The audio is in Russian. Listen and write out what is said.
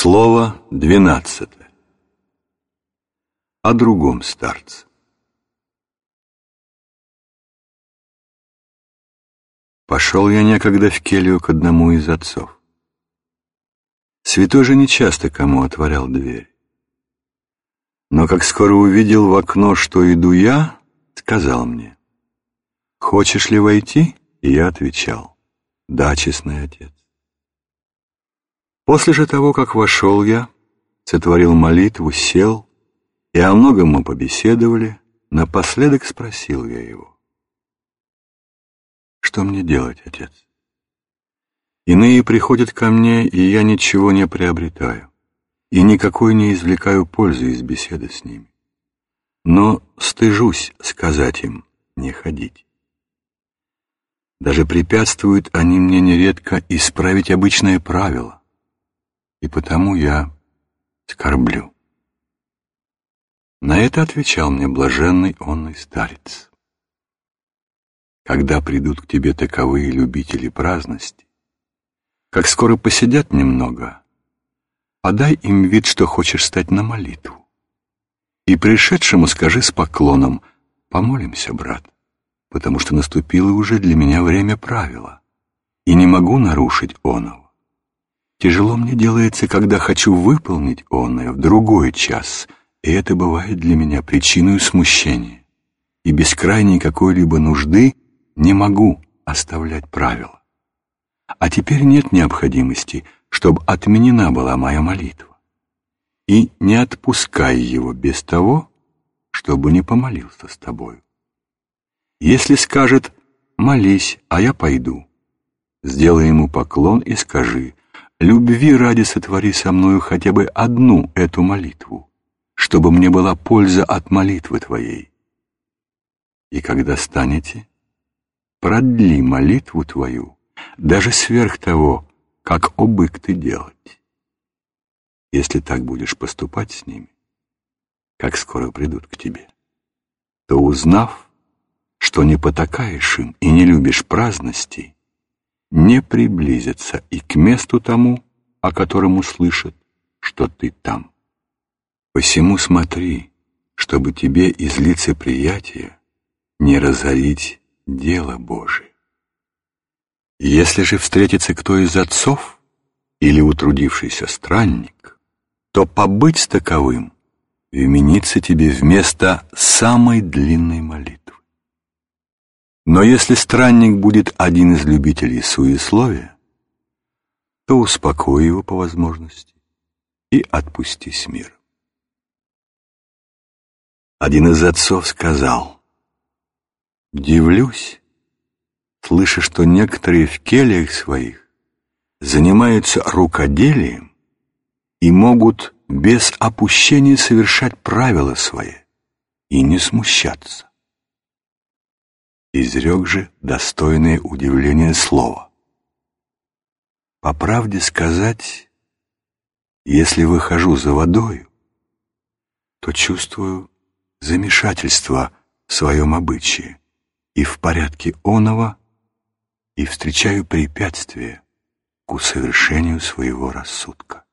Слово 12. О другом старце. Пошел я некогда в келью к одному из отцов. Святой же нечасто кому отворял дверь. Но как скоро увидел в окно, что иду я, сказал мне: «Хочешь ли войти?» И я отвечал: «Да, честный отец». После же того, как вошел я, сотворил молитву, сел, и о многом мы побеседовали, напоследок спросил я его: «Что мне делать, отец? Иные приходят ко мне, и я ничего не приобретаю, и никакой не извлекаю пользы из беседы с ними. Но стыжусь сказать им не ходить. Даже препятствуют они мне нередко исправить обычное правило, и потому я скорблю». На это отвечал мне блаженный онный старец: «Когда придут к тебе таковые любители праздности, как скоро посидят немного, подай им вид, что хочешь стать на молитву, и пришедшему скажи с поклоном: помолимся, брат, потому что наступило уже для меня время правила, и не могу нарушить оного. Тяжело мне делается, когда хочу выполнить оное в другой час, и это бывает для меня причиной смущения, и без крайней какой-либо нужды не могу оставлять правила. А теперь нет необходимости, чтобы отменена была моя молитва. И не отпускай его без того, чтобы не помолился с тобою. Если скажет: молись, а я пойду, сделай ему поклон и скажи: любви ради сотвори со мною хотя бы одну эту молитву, чтобы мне была польза от молитвы твоей. И когда станете, продли молитву твою даже сверх того, как обык ты делать. Если так будешь поступать с ними, как скоро придут к тебе, то, узнав, что не потакаешь им и не любишь праздностей, не приблизятся и к месту тому, о котором услышат, что ты там. Посему смотри, чтобы тебе из лицеприятия не разорить дело Божие. Если же встретится кто из отцов или утрудившийся странник, то побыть с таковым вменится тебе вместо самой длинной молитвы. Но если странник будет один из любителей суесловия, то успокой его по возможности и отпусти с миром». Один из отцов сказал: «Дивлюсь, слыша, что некоторые в кельях своих занимаются рукоделием и могут без опущения совершать правила свои и не смущаться». Изрек же достойное удивления слово: «По правде сказать, если выхожу за водою, то чувствую замешательство в своем обычае и в порядке оного, и встречаю препятствия к усовершению своего рассудка.